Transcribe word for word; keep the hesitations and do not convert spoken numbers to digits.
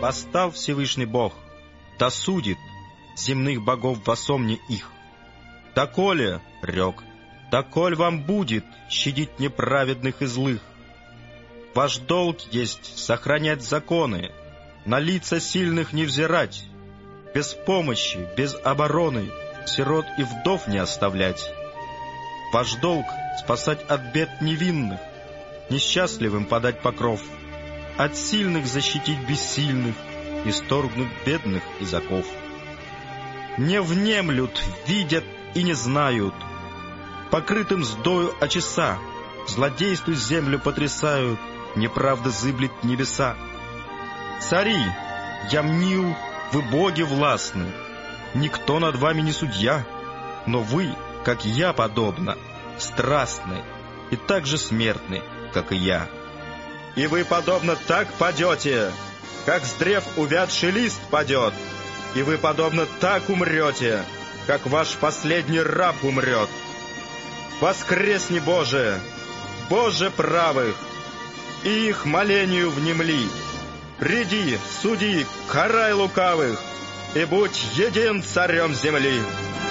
Восстал Всевышний Бог, да судит земных богов восомне их. Доколе, рек, доколь вам будет щадить неправедных и злых? Ваш долг есть сохранять законы, на лица сильных не взирать, без помощи, без обороны сирот и вдов не оставлять. Ваш долг спасать от бед невинных, несчастливым подать покров, от сильных защитить бессильных, исторгнуть бедных из оков. Не внемлют, видят и не знают, покрытым сдою очеса, злодейству землю потрясают, неправда зыблет небеса. Цари, я мнил, вы боги властны, никто над вами не судья, но вы, как я подобно, страстны и так же смертны, как и я. И вы подобно так падете, как с древ увядший лист падет, и вы подобно так умрете, как ваш последний раб умрет. Воскресни, Боже, Боже правых, и их молению внемли. Приди, суди, карай лукавых, и будь един царем земли.